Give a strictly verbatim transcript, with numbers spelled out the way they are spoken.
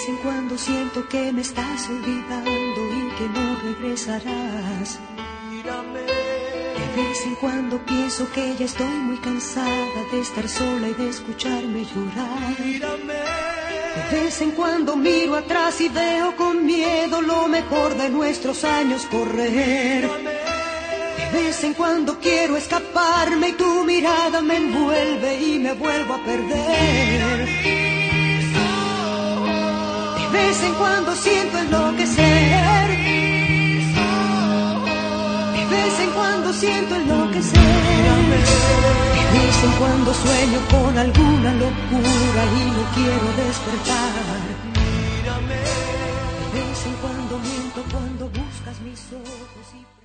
vez en cuando siento que me estás olvidando y que no regresarás. Mírame. De vez en cuando pienso que ya estoy muy cansada de estar sola y de escucharme llorar. Mírame. De vez en cuando miro atrás y veo con miedo lo mejor de nuestros años correr. Mírame. De vez en cuando quiero escaparme y tu mirada me envuelve y me vuelvo a perder. De vez en cuando siento enloquecer. De vez en cuando siento enloquecer. De vez en cuando sueño con alguna locura y no quiero despertar. De vez en cuando miento cuando buscas mis ojos y